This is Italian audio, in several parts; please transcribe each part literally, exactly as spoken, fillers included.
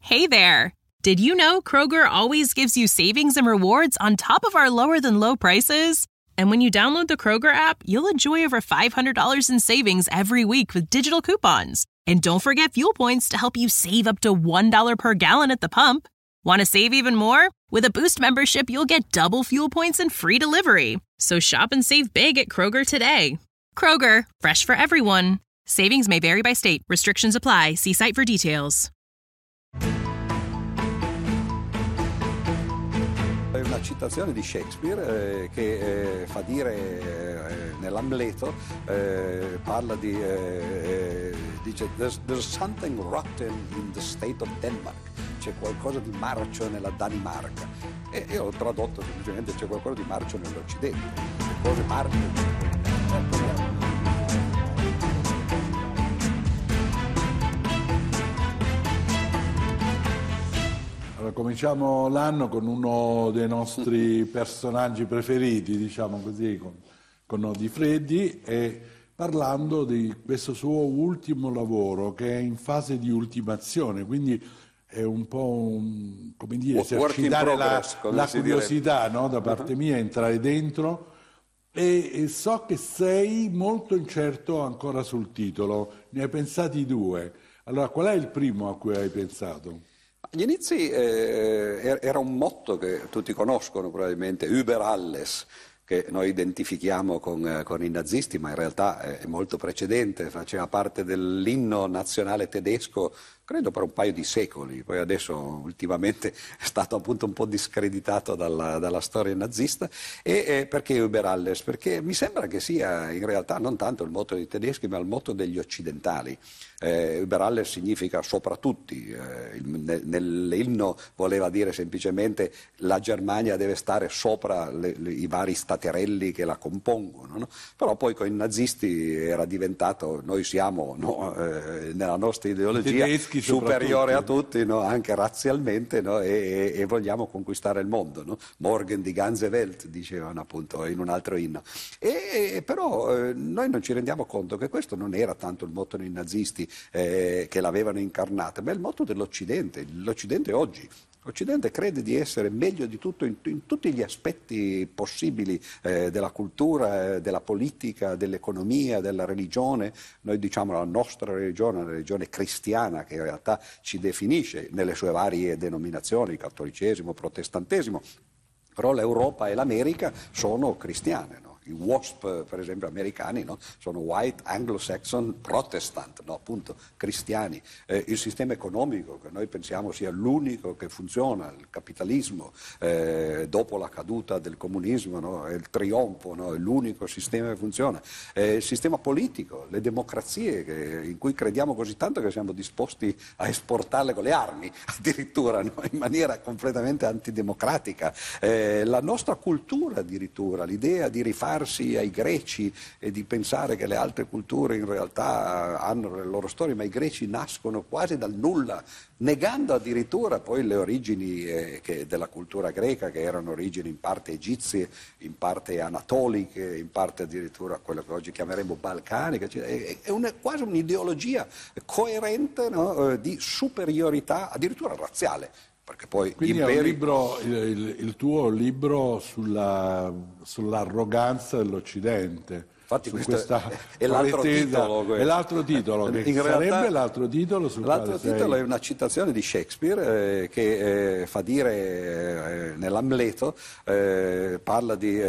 Hey there! Did you know Kroger always gives you savings and rewards on top of our lower-than-low prices? And when you download the Kroger app, you'll enjoy over five hundred dollars in savings every week with digital coupons. And don't forget fuel points to help you save up to one dollar per gallon at the pump. Want to save even more? With a Boost membership, you'll get double fuel points and free delivery. So shop and save big at Kroger today. Kroger, fresh for everyone. Savings may vary by state. Restrictions apply. See site for details. È una citazione di Shakespeare eh, che eh, fa dire eh, nell'Amleto, eh, parla di, eh, dice there's, there's something rotten in the state of Denmark, c'è qualcosa di marcio nella Danimarca, e io ho tradotto semplicemente c'è qualcosa di marcio nell'Occidente, le cose marcio. Allora, cominciamo l'anno con uno dei nostri personaggi preferiti, diciamo così, con, con Nodi Freddi, e parlando di questo suo ultimo lavoro che è in fase di ultimazione, quindi è un po' un, come dire, esercitare progress, la, la curiosità, no, da parte uh-huh. mia, entrare dentro, e, e so che sei molto incerto ancora sul titolo, ne hai pensati due. Allora, qual è il primo a cui hai pensato? Agli inizi eh, era un motto che tutti conoscono probabilmente, über alles, che noi identifichiamo con, con i nazisti, ma in realtà è molto precedente, faceva parte dell'inno nazionale tedesco, credo per un paio di secoli, poi adesso ultimamente è stato appunto un po' discreditato dalla, dalla storia nazista. E eh, perché über alles? Perché mi sembra che sia in realtà non tanto il motto dei tedeschi, ma il motto degli occidentali. Eh, über alles significa sopra tutti, eh, nell'inno voleva dire semplicemente la Germania deve stare sopra le, le, i vari staterelli che la compongono, no? Però poi con i nazisti era diventato noi siamo no, eh, nella nostra ideologia superiore a tutti, no? Anche razzialmente, no? e, e, e vogliamo conquistare il mondo, no? Morgen die ganze Welt, dicevano appunto in un altro inno. E, e, però eh, noi non ci rendiamo conto che questo non era tanto il motto dei nazisti eh, che l'avevano incarnata, ma è il motto dell'Occidente. L'Occidente oggi L'Occidente crede di essere meglio di tutto in, in tutti gli aspetti possibili eh, della cultura, eh, della politica, dell'economia, della religione. Noi diciamo la nostra religione, la religione cristiana, che in realtà ci definisce nelle sue varie denominazioni, cattolicesimo, protestantesimo, però l'Europa e l'America sono cristiane, no? I WASP, per esempio, americani, no? Sono White Anglo-Saxon Protestant, no? Appunto cristiani. Eh, il sistema economico, che noi pensiamo sia l'unico che funziona, il capitalismo, eh, dopo la caduta del comunismo, no? È il trionfo, no? È l'unico sistema che funziona. Eh, il sistema politico, le democrazie che, in cui crediamo così tanto che siamo disposti a esportarle con le armi, addirittura, no? In maniera completamente antidemocratica. Eh, la nostra cultura addirittura, l'idea di rifare ai greci e di pensare che le altre culture in realtà hanno le loro storie, ma i greci nascono quasi dal nulla, negando addirittura poi le origini eh, che della cultura greca, che erano origini in parte egizie, in parte anatoliche, in parte addirittura quello che oggi chiameremo balcaniche. È, è una, quasi un'ideologia coerente, no, eh, di superiorità addirittura razziale. Perché poi Quindi imperi... è un libro, il, il, il tuo libro sulla, sull'arroganza dell'Occidente. Infatti su questo è l'altro titolo. Questo. È l'altro titolo, che in sarebbe realtà, l'altro titolo sul L'altro quale titolo sei... è una citazione di Shakespeare eh, che eh, fa dire eh, nell'Amleto, eh, parla di,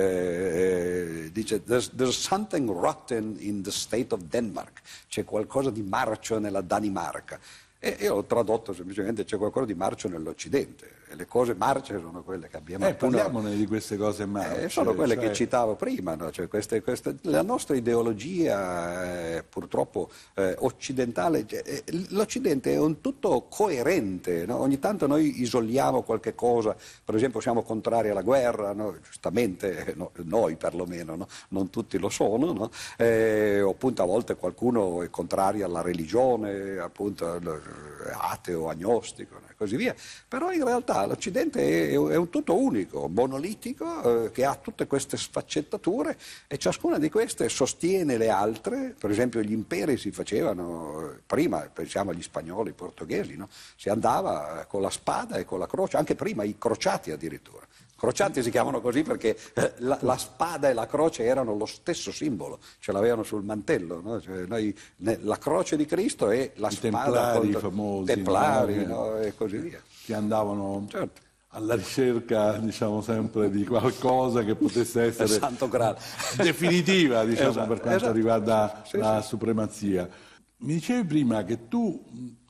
eh, dice there's, there's something rotten in the state of Denmark, c'è qualcosa di marcio nella Danimarca. E io ho tradotto semplicemente c'è qualcosa di marcio nell'Occidente, e le cose marce sono quelle che abbiamo eh, appunto... parliamone di queste cose marce. Eh, sono quelle cioè... che citavo prima, no? Cioè queste, queste, la nostra ideologia eh, purtroppo eh, occidentale, eh, l'Occidente è un tutto coerente, no? Ogni tanto noi isoliamo qualche cosa, per esempio siamo contrari alla guerra, no? Giustamente no, noi perlomeno, no? Non tutti lo sono, no? eh, o appunto a volte qualcuno è contrario alla religione, appunto ateo, agnostico e così via, però in realtà l'Occidente è, è un tutto unico, monolitico, eh, che ha tutte queste sfaccettature e ciascuna di queste sostiene le altre. Per esempio gli imperi si facevano prima, pensiamo agli spagnoli, ai portoghesi, no? Si andava con la spada e con la croce, anche prima i crociati addirittura. Crociati si chiamano così perché la, la spada e la croce erano lo stesso simbolo, ce l'avevano sul mantello, no? Cioè noi, la croce di Cristo e la I spada templari contro, famosi, templari, no? no? E così via. Che andavano Certo. alla ricerca, diciamo, sempre di qualcosa che potesse essere Santo Graal. definitiva, diciamo, Esatto, per quanto esatto. riguarda Sì, la sì. supremazia. Mi dicevi prima che tu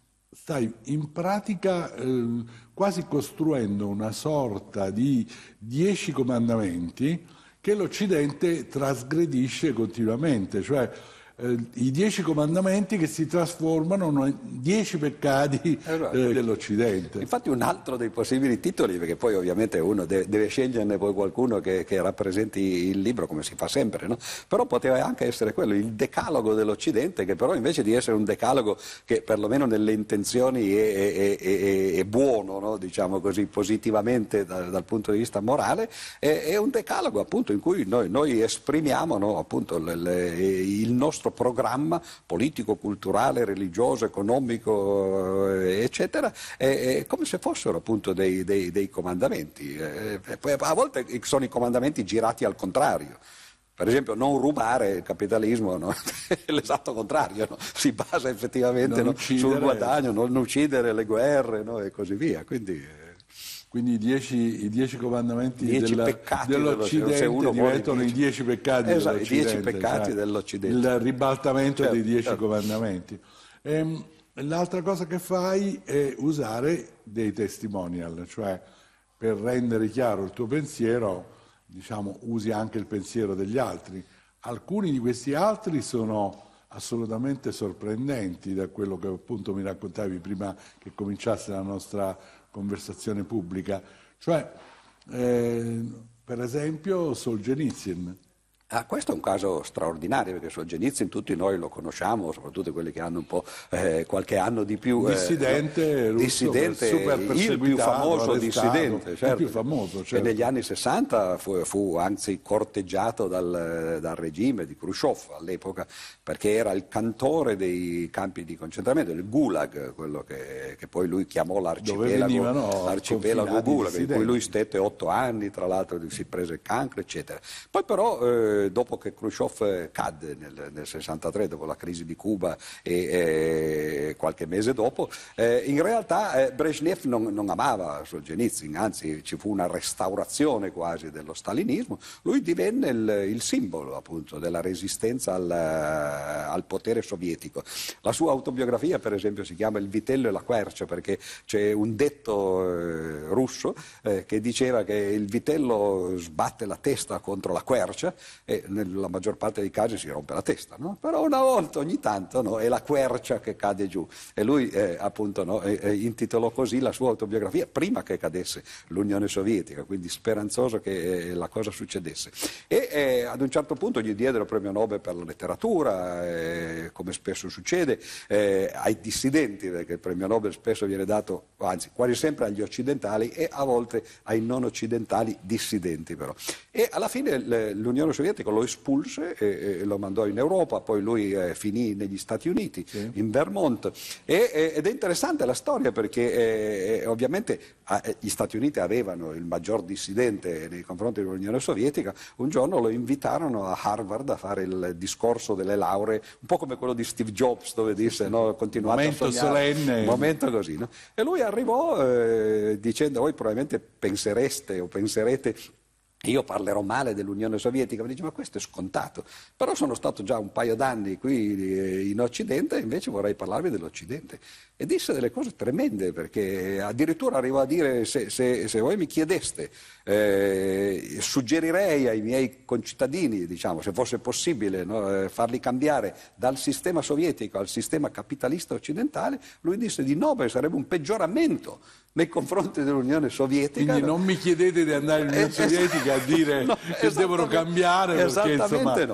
stai in pratica eh, quasi costruendo una sorta di dieci comandamenti che l'Occidente trasgredisce continuamente, cioè eh, i dieci comandamenti che si trasformano in dieci peccati Esatto. eh, dell'Occidente. Infatti un altro dei possibili titoli, perché poi ovviamente uno deve, deve sceglierne poi qualcuno che, che rappresenti il libro, come si fa sempre, no? Però poteva anche essere quello, il decalogo dell'Occidente, che però invece di essere un decalogo che perlomeno nelle intenzioni è, è, è, è buono, no? Diciamo così, positivamente da, dal punto di vista morale, è, è un decalogo appunto in cui noi, noi esprimiamo, no? Appunto le, le, il nostro programma politico, culturale, religioso, economico, eccetera, eh, come se fossero appunto dei, dei, dei comandamenti. Eh, a volte sono i comandamenti girati al contrario. Per esempio non rubare, il capitalismo, no? È l'esatto contrario, no? Si basa effettivamente, no? Sul guadagno, non uccidere, le guerre, no? E così via. Quindi, eh... Quindi i dieci, i dieci comandamenti dieci della, peccati dell'Occidente se uno diventano vuole, i dieci peccati esatto, dell'Occidente. I dieci peccati cioè dell'Occidente. Il ribaltamento certo, dei dieci certo. comandamenti. Ehm, l'altra cosa che fai è usare dei testimonial, cioè per rendere chiaro il tuo pensiero, diciamo, usi anche il pensiero degli altri. Alcuni di questi altri sono assolutamente sorprendenti da quello che appunto mi raccontavi prima che cominciasse la nostra conversazione pubblica, cioè eh, per esempio Solzhenitsyn. Ah, questo è un caso straordinario perché Solzhenitsyn tutti noi lo conosciamo, soprattutto quelli che hanno un po' eh, qualche anno di più. Dissidente eh, russo, dissidente, super il più famoso arrestato, dissidente, certo. Il più famoso, certo. E negli anni sessanta fu, fu anzi corteggiato dal, dal regime di Khrushchev all'epoca, perché era il cantore dei campi di concentramento, il Gulag, quello che, che poi lui chiamò l'arcipelago, l'arcipelago Gulag, in cui lui stette otto anni, tra l'altro si prese il cancro, eccetera. Poi però eh, dopo che Khrushchev cadde nel, nel sessantatré, dopo la crisi di Cuba e eh, qualche mese dopo, eh, in realtà eh, Brezhnev non, non amava Solzhenitsyn, anzi ci fu una restaurazione quasi dello stalinismo. Lui divenne il, il simbolo appunto della resistenza al, al potere sovietico. La sua autobiografia per esempio si chiama Il vitello e la quercia, perché c'è un detto eh, russo eh, che diceva che il vitello sbatte la testa contro la quercia e nella maggior parte dei casi si rompe la testa, no? Però una volta ogni tanto, no? È la quercia che cade giù, e lui eh, appunto, no? eh, eh, intitolò così la sua autobiografia prima che cadesse l'Unione Sovietica, quindi speranzoso che eh, la cosa succedesse. E eh, ad un certo punto gli diedero il premio Nobel per la letteratura, eh, come spesso succede eh, ai dissidenti, perché il premio Nobel spesso viene dato, anzi quasi sempre agli occidentali e a volte ai non occidentali dissidenti però. E alla fine l'Unione Sovietica lo espulse e, e lo mandò in Europa, poi lui eh, finì negli Stati Uniti, sì. in Vermont, e, e, ed è interessante la storia perché eh, ovviamente eh, gli Stati Uniti avevano il maggior dissidente nei confronti dell'Unione Sovietica. Un giorno lo invitarono a Harvard a fare il discorso delle lauree, un po' come quello di Steve Jobs, dove disse no, continuate momento a sognare, solenne, un momento così, no? E lui arrivò eh, dicendo voi probabilmente pensereste o penserete io parlerò male dell'Unione Sovietica, mi dice ma questo è scontato, però sono stato già un paio d'anni qui in Occidente e invece vorrei parlarvi dell'Occidente. E disse delle cose tremende, perché addirittura arrivò a dire se, se, se voi mi chiedeste eh, suggerirei ai miei concittadini, diciamo, se fosse possibile, no, eh, farli cambiare dal sistema sovietico al sistema capitalista occidentale, lui disse di no, perché sarebbe un peggioramento nei confronti dell'Unione Sovietica. Quindi non mi chiedete di andare all'Unione eh, Sovietica a dire no, che devono cambiare, perché esattamente insomma no.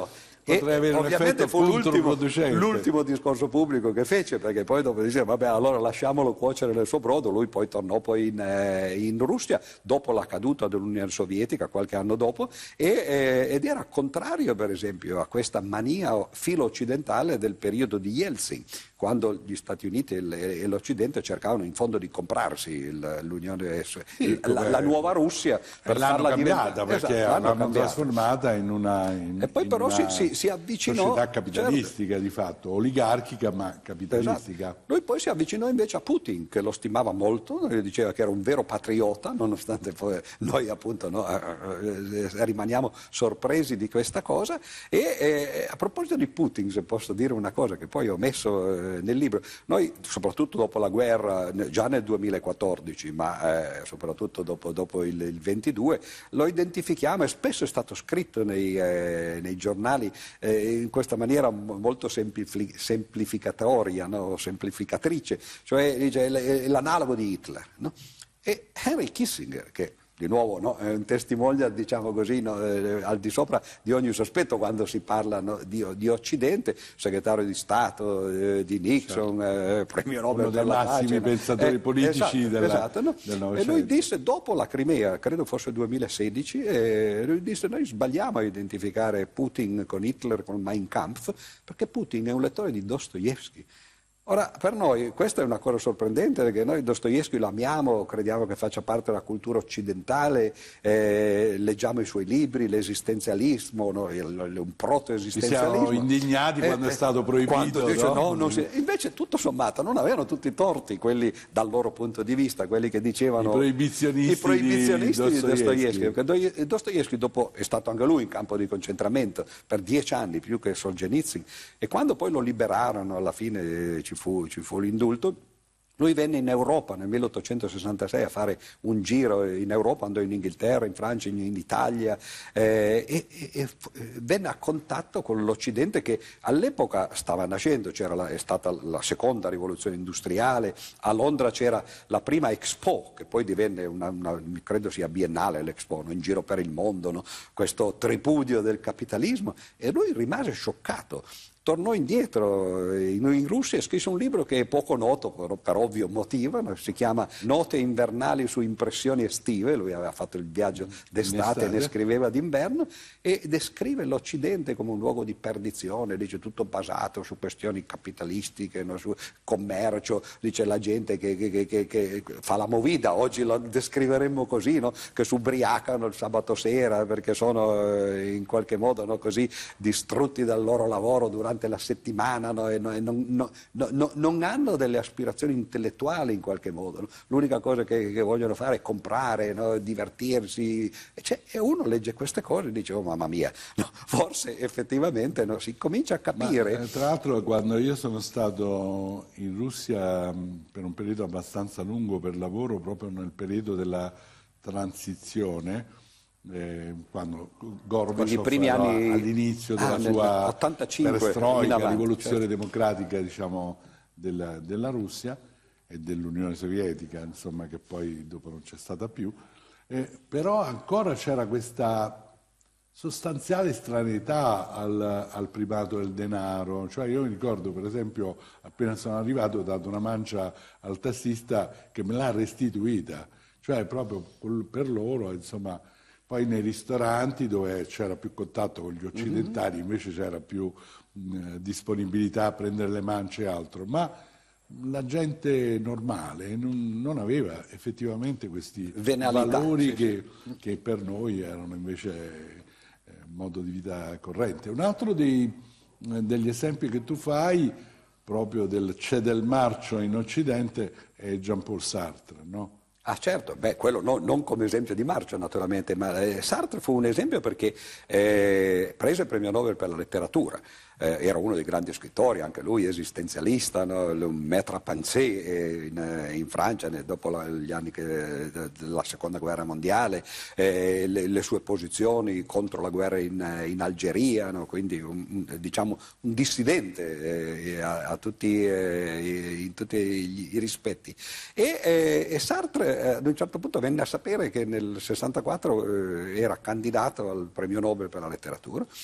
potrei avere un ovviamente effetto fu l'ultimo, controproducente. l'ultimo discorso pubblico che fece, perché poi dopo diceva vabbè allora lasciamolo cuocere nel suo brodo. Lui poi tornò poi in, eh, in Russia dopo la caduta dell'Unione Sovietica, qualche anno dopo, e, eh, ed era contrario per esempio a questa mania filo-occidentale del periodo di Yeltsin, quando gli Stati Uniti e l'Occidente cercavano in fondo di comprarsi il, l'Unione, sì, la, la nuova Russia per l'hanno farla cambiata, diventare, perché esatto, l'hanno, l'hanno cambiata. trasformata in una, in, e poi in però una si, si, si avvicinò, società capitalistica, certo, di fatto, oligarchica ma capitalistica. esatto. Lui poi si avvicinò invece a Putin, che lo stimava molto, diceva che era un vero patriota, nonostante poi noi appunto no, eh, rimaniamo sorpresi di questa cosa. E eh, a proposito di Putin, se posso dire una cosa che poi ho messo eh, nel libro, noi soprattutto dopo la guerra, già nel duemilaquattordici, ma eh, soprattutto dopo, dopo il, il ventidue, lo identifichiamo, e spesso è stato scritto nei, eh, nei giornali eh, in questa maniera molto semplifi- semplificatoria, no? Semplificatrice, cioè dice, è l'analogo di Hitler. No? E Henry Kissinger, che di nuovo no, è un testimonial, diciamo così, no, eh, al di sopra di ogni sospetto quando si parla no, di, di Occidente, segretario di Stato eh, di Nixon, certo. eh, premio Nobel uno per la pace. Uno dei massimi pensatori eh, politici esatto, della, esatto, no? del Novecento. E lui disse, dopo la Crimea, credo fosse duemilasedici, eh, lui disse noi sbagliamo a identificare Putin con Hitler, con Mein Kampf, perché Putin è un lettore di Dostoevskij. Ora, per noi questa è una cosa sorprendente, perché noi Dostoevskij lo amiamo, crediamo che faccia parte della cultura occidentale, eh, leggiamo i suoi libri, l'esistenzialismo, no? un proto-esistenzialismo. Ci siamo indignati eh, quando eh, è stato proibito. Quando dice, no? no, non si... Invece tutto sommato non avevano tutti i torti quelli dal loro punto di vista, quelli che dicevano... I proibizionisti, i proibizionisti di Dostoevskij. Dostoevskij. Dostoevskij dopo è stato anche lui in campo di concentramento per dieci anni, più che Solzhenitsyn, e quando poi lo liberarono alla fine ci Fu, ci fu l'indulto, lui venne in Europa nel milleottocentosessantasei a fare un giro in Europa, andò in Inghilterra, in Francia, in, in Italia eh, e, e, e venne a contatto con l'Occidente che all'epoca stava nascendo, c'era la, è stata la seconda rivoluzione industriale, a Londra c'era la prima Expo, che poi divenne una, una credo sia biennale l'Expo, no? In giro per il mondo, no? Questo tripudio del capitalismo, e lui rimase scioccato. Tornò indietro in, in Russia e scrisse un libro che è poco noto per, per ovvio motivo, no? Si chiama Note invernali su impressioni estive, lui aveva fatto il viaggio d'estate e ne scriveva d'inverno, e descrive l'Occidente come un luogo di perdizione, dice tutto basato su questioni capitalistiche, no? Su commercio, dice la gente che, che, che, che fa la movida, oggi lo descriveremmo così, no? Che si ubriacano il sabato sera perché sono eh, in qualche modo no? così distrutti dal loro lavoro durante la settimana no? e, no, e non, no, no, non hanno delle aspirazioni intellettuali in qualche modo, no? L'unica cosa che, che vogliono fare è comprare, no? Divertirsi, e, cioè, e uno legge queste cose e dice oh mamma mia, no? Forse effettivamente no? Si comincia a capire. Ma, tra l'altro quando io sono stato in Russia per un periodo abbastanza lungo per lavoro, proprio nel periodo della transizione, Eh, quando Gorbaciov era anni... all'inizio della ah, sua ottantacinque, perestroica, avanti, rivoluzione certo. democratica diciamo, della, della Russia e dell'Unione Sovietica, insomma, che poi dopo non c'è stata più, eh, però ancora c'era questa sostanziale estraneità al, al primato del denaro. Cioè io mi ricordo per esempio appena sono arrivato ho dato una mancia al tassista che me l'ha restituita, cioè proprio per loro insomma. Poi nei ristoranti dove c'era più contatto con gli occidentali invece c'era più mh, disponibilità a prendere le mance e altro, ma la gente normale non, non aveva effettivamente questi Venalità, valori sì, che, sì. che per noi erano invece eh, modo di vita corrente. Un altro dei, eh, degli esempi che tu fai proprio del c'è del marcio in Occidente è Jean-Paul Sartre, no? Ah certo, beh, quello no, non come esempio di marcio naturalmente, ma eh, Sartre fu un esempio perché eh, prese il premio Nobel per la letteratura, eh, era uno dei grandi scrittori, anche lui esistenzialista, no? Un maître à penser eh, in, in Francia ne, dopo la, gli anni che, de, della seconda guerra mondiale, eh, le, le sue posizioni contro la guerra in, in Algeria, no? Quindi un, un, diciamo un dissidente eh, a, a tutti, eh, in tutti gli, i rispetti. E, eh, e Sartre ad un certo punto venne a sapere che nel sessantaquattro eh, era candidato al premio Nobel per la letteratura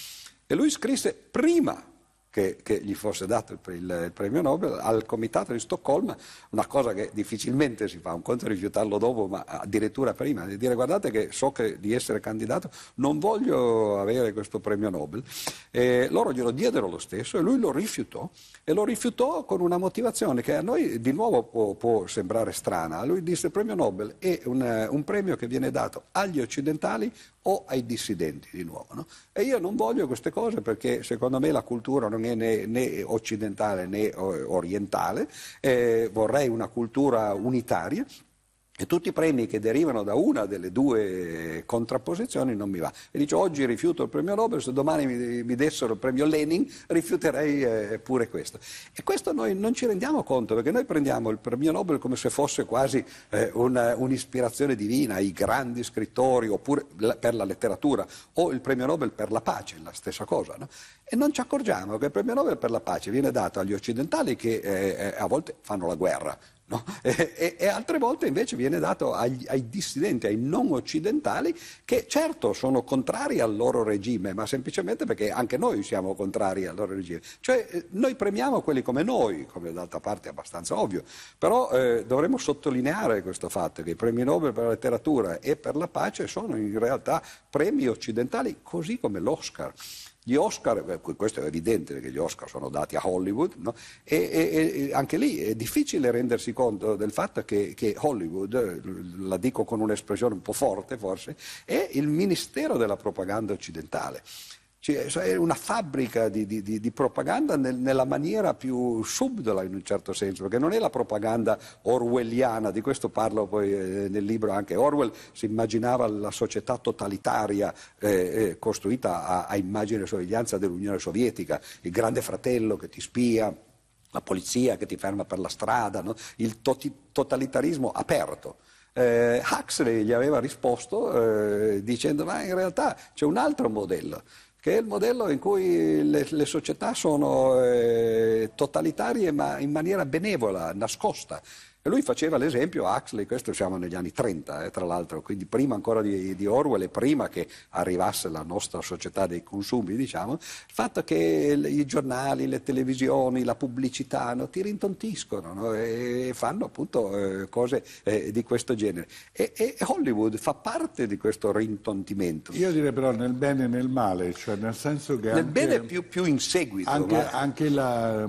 E lui scrisse prima Che, che gli fosse dato il, il, il premio Nobel al comitato di Stoccolma, una cosa che difficilmente si fa, un conto è rifiutarlo dopo, ma addirittura prima, di dire guardate che so che di essere candidato, non voglio avere questo premio Nobel. E loro glielo diedero lo stesso e lui lo rifiutò, e lo rifiutò con una motivazione che a noi di nuovo può, può sembrare strana. Lui disse: il premio Nobel è un, un premio che viene dato agli occidentali o ai dissidenti, di nuovo, no? E io non voglio queste cose, perché secondo me la cultura non è né, né occidentale né orientale, eh, vorrei una cultura unitaria, e tutti i premi che derivano da una delle due contrapposizioni non mi va. E dice: oggi rifiuto il premio Nobel, se domani mi, mi dessero il premio Lenin rifiuterei eh, pure questo. E questo noi non ci rendiamo conto, perché noi prendiamo il premio Nobel come se fosse quasi eh, una, un'ispirazione divina ai grandi scrittori, oppure la, per la letteratura, o il premio Nobel per la pace, la stessa cosa, no? E non ci accorgiamo che il premio Nobel per la pace viene dato agli occidentali che eh, a volte fanno la guerra, no? e, e, e altre volte invece viene dato agli, ai dissidenti, ai non occidentali, che certo sono contrari al loro regime, ma semplicemente perché anche noi siamo contrari al loro regime. Cioè eh, noi premiamo quelli come noi, come d'altra parte è abbastanza ovvio, però eh, dovremmo sottolineare questo fatto, che i premi Nobel per la letteratura e per la pace sono in realtà premi occidentali, così come l'Oscar. Gli Oscar, questo è evidente perché gli Oscar sono dati a Hollywood, no? e, e, e anche lì è difficile rendersi conto del fatto che, che Hollywood, la dico con un'espressione un po' forte forse, è il ministero della propaganda occidentale. Cioè, è una fabbrica di, di, di propaganda nel, nella maniera più subdola, in un certo senso, perché non è la propaganda orwelliana, di questo parlo poi eh, nel libro anche. Orwell si immaginava la società totalitaria eh, eh, costruita a, a immagine e somiglianza dell'Unione Sovietica, il grande fratello che ti spia, la polizia che ti ferma per la strada, no? Il toti- totalitarismo aperto. Eh, Huxley gli aveva risposto eh, dicendo: ma in realtà c'è un altro modello, che è il modello in cui le, le società sono eh, totalitarie ma in maniera benevola, nascosta. E lui faceva l'esempio, Huxley, questo siamo negli anni trenta, eh, tra l'altro, quindi prima ancora di, di Orwell e prima che arrivasse la nostra società dei consumi, diciamo, il fatto che i giornali, le televisioni, la pubblicità, no, ti rintontiscono, no, e fanno appunto eh, cose eh, di questo genere. E, e Hollywood fa parte di questo rintontimento. Io direi però nel bene e nel male, cioè nel senso che... Nel anche, bene più, più in seguito. Anche, ma... anche la,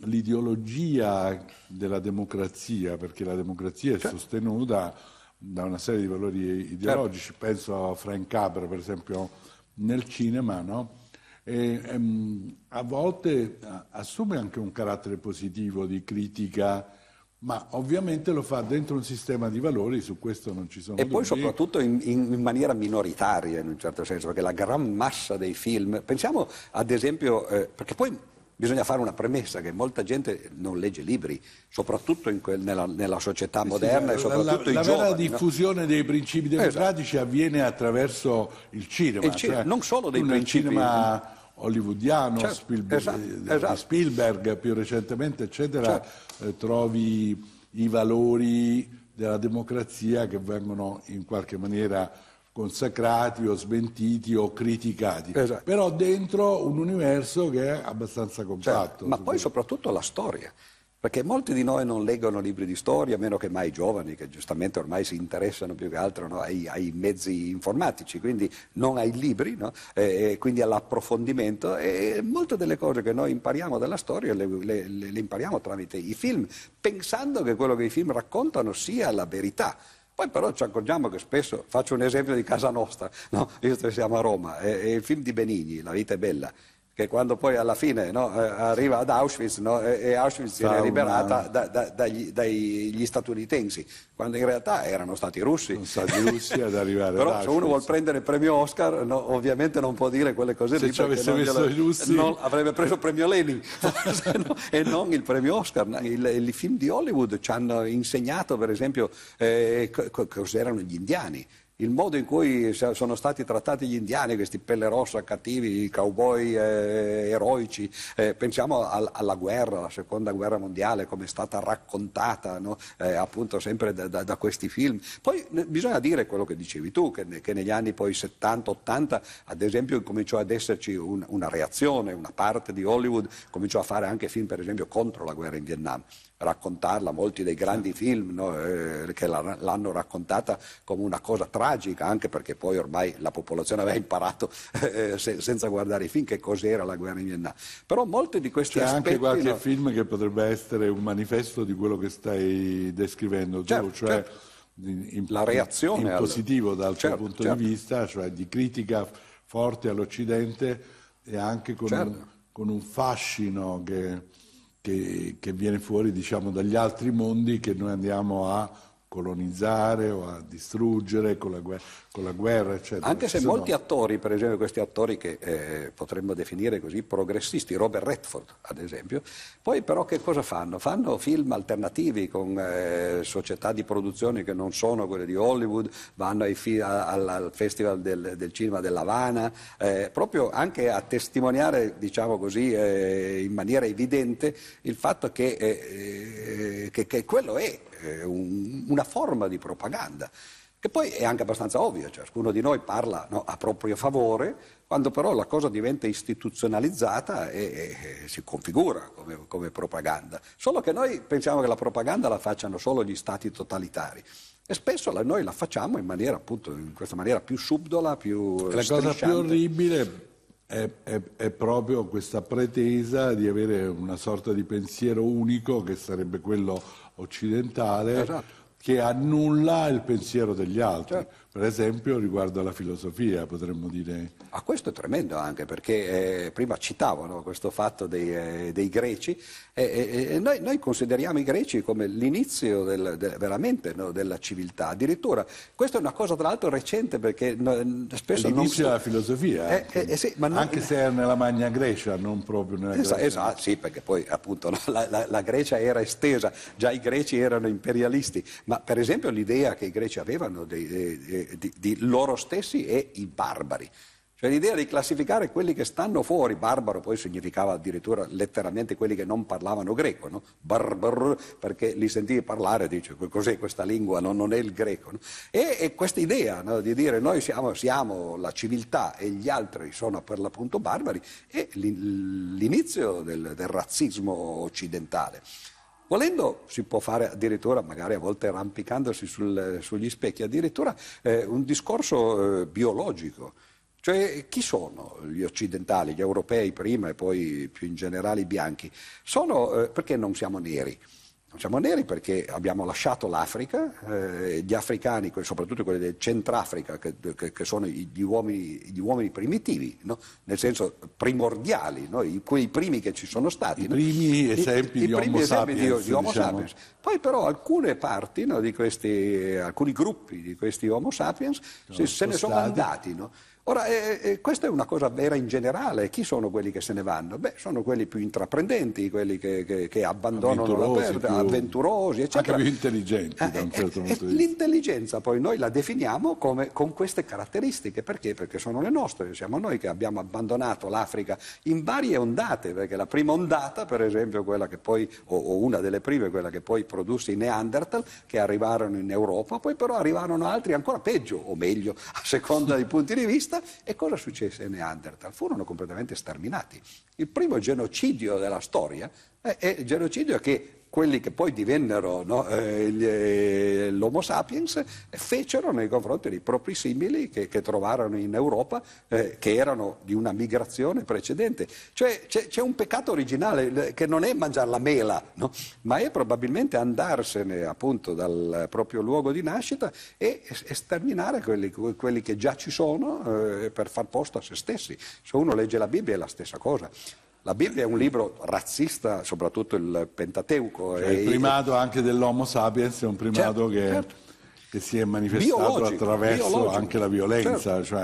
l'ideologia della democrazia, perché la democrazia è certo. sostenuta da una serie di valori ideologici, certo. penso a Frank Capra per esempio nel cinema, no? E, ehm, a volte assume anche un carattere positivo di critica, ma ovviamente lo fa dentro un sistema di valori, su questo non ci sono e dubbi. Poi soprattutto in, in maniera minoritaria in un certo senso, perché la gran massa dei film, pensiamo ad esempio, eh, perché poi bisogna fare una premessa, che molta gente non legge libri, soprattutto in quel, nella, nella società moderna sì, e soprattutto la, i la giovani. La vera diffusione no? dei principi democratici esatto. avviene attraverso il cinema. Il cinema, cioè, non solo dei principi. Cinema hollywoodiano, certo, Spielberg, esatto, esatto. Spielberg più recentemente, eccetera, certo. eh, trovi i valori della democrazia che vengono in qualche maniera consacrati o smentiti o criticati, esatto. però dentro un universo che è abbastanza compatto. Certo. Ma poi soprattutto la storia, perché molti di noi non leggono libri di storia, meno che mai i giovani, che giustamente ormai si interessano più che altro no, ai, ai mezzi informatici, quindi non ai libri, no? e, e quindi all'approfondimento, e molte delle cose che noi impariamo dalla storia le, le, le impariamo tramite i film, pensando che quello che i film raccontano sia la verità. Poi però ci accorgiamo che spesso, faccio un esempio di casa nostra, no? Io siamo a Roma, e, e il film di Benigni, La vita è bella, che quando poi alla fine no, eh, arriva ad Auschwitz no, e, e Auschwitz viene liberata da, da, dagli, dagli statunitensi, quando in realtà erano stati russi. Sono stati russi ad arrivare Però ad se Auschwitz. uno vuol prendere il premio Oscar, no, ovviamente non può dire quelle cose se lì. Se ci avesse messo glielo, i russi... Non, avrebbe preso il premio Lenin no, e non il premio Oscar. Il, I film di Hollywood ci hanno insegnato, per esempio, eh, co- cos'erano gli indiani. il modo in cui sono stati trattati gli indiani, questi pelle rossa cattivi, cowboy eh, eroici, eh, pensiamo al, alla guerra, alla seconda guerra mondiale, come è stata raccontata, no? eh, appunto sempre da, da, da questi film. Poi ne, bisogna dire quello che dicevi tu, che, ne, che negli anni poi settanta ottanta ad esempio cominciò ad esserci un, una reazione, una parte di Hollywood cominciò a fare anche film per esempio contro la guerra in Vietnam, raccontarla, molti dei grandi film, no, eh, che la, l'hanno raccontata come una cosa tragica, anche perché poi ormai la popolazione aveva imparato eh, se, senza guardare i film che cos'era la guerra in Vietnam. Però molti di questi C'è aspetti... anche qualche no, film che potrebbe essere un manifesto di quello che stai descrivendo tu, certo, cioè certo. In, la reazione in positivo al... dal certo, tuo punto certo. di vista, cioè di critica forte all'Occidente e anche con, certo. un, con un fascino che, che, che viene fuori, diciamo, dagli altri mondi che noi andiamo a colonizzare o a distruggere con la guerra, con la guerra eccetera. Anche se sono... molti attori, per esempio questi attori che eh, potremmo definire così progressisti, Robert Redford ad esempio, poi però che cosa fanno? Fanno film alternativi con eh, società di produzione che non sono quelle di Hollywood, vanno ai fi- al, al Festival del, del Cinema dell'Havana, eh, proprio anche a testimoniare, diciamo così, eh, in maniera evidente il fatto che, eh, che, che quello è eh, un, una forma di propaganda, che poi è anche abbastanza ovvio, ciascuno di noi parla, no, a proprio favore, quando però la cosa diventa istituzionalizzata e, e, e si configura come, come propaganda. Solo che noi pensiamo che la propaganda la facciano solo gli stati totalitari. E spesso la, noi la facciamo in maniera, appunto, in questa maniera più subdola, più La strisciante. cosa più orribile è, è, è proprio questa pretesa di avere una sorta di pensiero unico, che sarebbe quello occidentale, esatto. che annulla il pensiero degli altri. Certo. Per esempio riguardo alla filosofia, potremmo dire. Ah, questo è tremendo anche, perché eh, prima citavano questo fatto dei, eh, dei greci, e eh, eh, noi, noi consideriamo i greci come l'inizio del, del, veramente, no, della civiltà. Addirittura, questa è una cosa tra l'altro recente, perché no, spesso l'inizio non si... della filosofia, eh, anche, eh, sì, ma non... anche se è nella Magna Grecia, non proprio nella Esatto, Grecia. esatto, sì, perché poi appunto no, la, la, la Grecia era estesa, già i greci erano imperialisti, ma per esempio l'idea che i greci avevano dei, dei, di, di loro stessi è i barbari. Cioè l'idea di classificare quelli che stanno fuori, barbaro poi significava addirittura letteralmente quelli che non parlavano greco, no? Barbar, perché li sentivi parlare, dice, cos'è questa lingua, no? Non è il greco. No? E, e questa idea, no, di dire noi siamo, siamo la civiltà e gli altri sono per l'appunto barbari, è l'inizio del, del razzismo occidentale. Volendo si può fare addirittura, magari a volte arrampicandosi sul, sugli specchi, addirittura eh, un discorso eh, biologico. Cioè, chi sono gli occidentali, gli europei prima e poi più in generale i bianchi? Sono, eh, perché non siamo neri? Non siamo neri perché abbiamo lasciato l'Africa, eh, gli africani, soprattutto quelli del Centrafrica, che, che, che sono gli uomini, gli uomini primitivi, no? Nel senso primordiali, no? I, quei primi che ci sono stati. I primi no? esempi, I, di, i primi homo esempi sapiens, di, di Homo diciamo. sapiens. Poi però alcune parti, no, di questi, alcuni gruppi di questi Homo sapiens se, se ne sono andati. No? Ora, eh, eh, questa è una cosa vera in generale. Chi sono quelli che se ne vanno? Beh, sono quelli più intraprendenti, quelli che, che, che abbandonano la perdita, più... avventurosi, eccetera. Anche più intelligenti, da un certo eh, punto eh, di vista. L'intelligenza poi noi la definiamo come, con queste caratteristiche. Perché? Perché sono le nostre. Siamo noi che abbiamo abbandonato l'Africa in varie ondate, perché la prima ondata, per esempio, quella che poi, o, o una delle prime, quella che poi produsse i Neanderthal, che arrivarono in Europa, poi però arrivarono altri ancora peggio, o meglio, a seconda dei punti di vista. E cosa successe ai Neanderthal? Furono completamente sterminati. Il primo genocidio della storia è, è il genocidio che quelli che poi divennero, no, eh, gli, eh, l'Homo sapiens fecero nei confronti dei propri simili che, che trovarono in Europa, eh, che erano di una migrazione precedente. Cioè c'è, c'è un peccato originale che non è mangiare la mela, no? Ma è probabilmente andarsene appunto dal proprio luogo di nascita e sterminare quelli, quelli che già ci sono eh, per far posto a se stessi. Se uno legge la Bibbia è la stessa cosa. La Bibbia è un libro razzista, soprattutto il Pentateuco. Cioè, e il primato anche dell'Homo sapiens è un primato certo, che, certo. che si è manifestato biologico, attraverso biologico. anche la violenza. Certo. Cioè,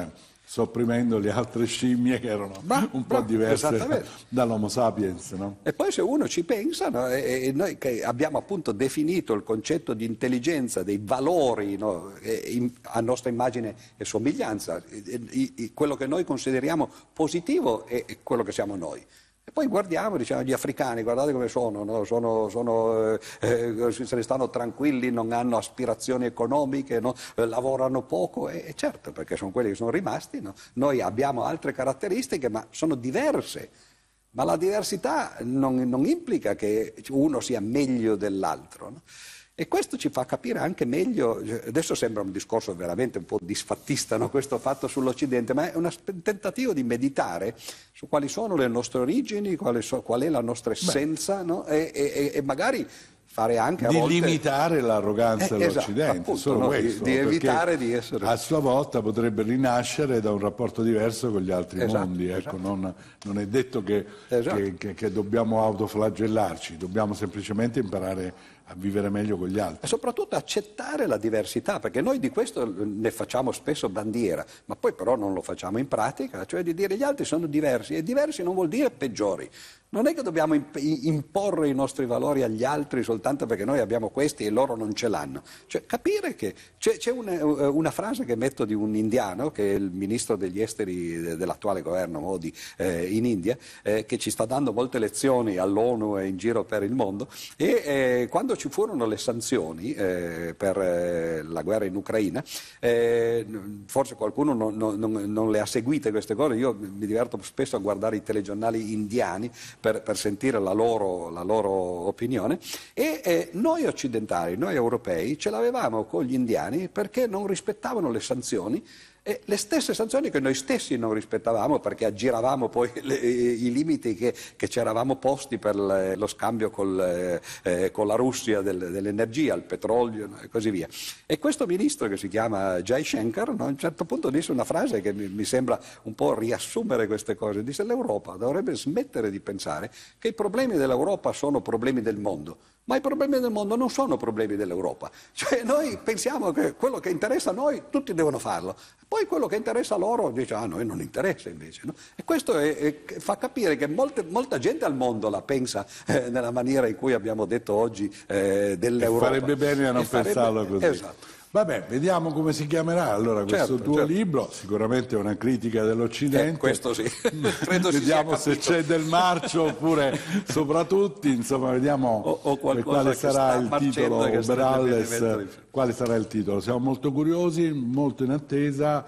sopprimendo le altre scimmie che erano Ma, un po' ma, diverse dall'Homo sapiens. No? E poi se uno ci pensa, no, e, e noi che abbiamo appunto definito il concetto di intelligenza, dei valori, no, in, a nostra immagine e somiglianza, i, i, quello che noi consideriamo positivo è, è quello che siamo noi. E poi guardiamo, diciamo, gli africani, guardate come sono, no? sono, sono eh, eh, se ne stanno tranquilli, non hanno aspirazioni economiche, no? eh, lavorano poco, e, e certo, perché sono quelli che sono rimasti, no? Noi abbiamo altre caratteristiche, ma sono diverse. Ma la diversità non, non implica che uno sia meglio dell'altro, no? E questo ci fa capire anche meglio, adesso sembra un discorso veramente un po' disfattista, no? Questo fatto sull'Occidente, ma è un tentativo di meditare su quali sono le nostre origini, quali so, qual è la nostra essenza, no? e, e, e magari fare anche a di volte... limitare l'arroganza eh, dell'Occidente, esatto, appunto, solo no? questo, di, di evitare di essere... a sua volta potrebbe rinascere da un rapporto diverso con gli altri esatto, mondi, ecco, esatto. non, non è detto che, esatto. che, che, che dobbiamo autoflagellarci, dobbiamo semplicemente imparare a vivere meglio con gli altri. E soprattutto accettare la diversità, perché noi di questo ne facciamo spesso bandiera, ma poi però non lo facciamo in pratica, cioè di dire gli altri sono diversi, e diversi non vuol dire peggiori. Non è che dobbiamo imporre i nostri valori agli altri soltanto perché noi abbiamo questi e loro non ce l'hanno. Cioè capire che c'è, c'è una, una frase che metto di un indiano, che è il ministro degli esteri dell'attuale governo Modi eh, in India, eh, che ci sta dando molte lezioni all'ONU e in giro per il mondo, e eh, quando ci furono le sanzioni eh, per eh, la guerra in Ucraina, eh, forse qualcuno non, non, non le ha seguite queste cose, io mi diverto spesso a guardare i telegiornali indiani Per, per sentire la loro, la loro opinione, e eh, noi occidentali, noi europei, ce l'avevamo con gli indiani perché non rispettavano le sanzioni, e le stesse sanzioni che noi stessi non rispettavamo perché aggiravamo poi le, i limiti che, che ci eravamo posti per le, lo scambio col, eh, con la Russia del, dell'energia, il petrolio, no, e così via. E questo ministro, che si chiama Jai Shankar, no, a un certo punto disse una frase che mi, mi sembra un po' riassumere queste cose. Disse: l'Europa dovrebbe smettere di pensare che i problemi dell'Europa sono problemi del mondo, ma i problemi del mondo non sono problemi dell'Europa. Cioè noi pensiamo che quello che interessa a noi tutti devono farlo, poi quello che interessa a loro dice: ah, a noi non interessa invece, no? E questo è, è, fa capire che molte, molta gente al mondo la pensa eh, nella maniera in cui abbiamo detto oggi eh, dell'Europa. E farebbe bene a non farebbe... pensarlo così. Esatto. Vabbè, vediamo come si chiamerà allora questo certo, tuo certo. libro, sicuramente è una critica dell'Occidente. Eh, questo sì. Credo vediamo se c'è del marcio oppure sopra tutti, insomma vediamo o, o quale sarà il titolo, Uberalles, quale sarà il titolo. Siamo molto curiosi, molto in attesa,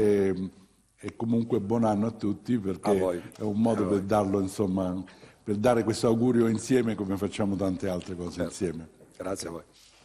e, e comunque buon anno a tutti, perché a voi. È un modo per darlo, insomma, per dare questo augurio insieme come facciamo tante altre cose certo. insieme. Grazie a voi.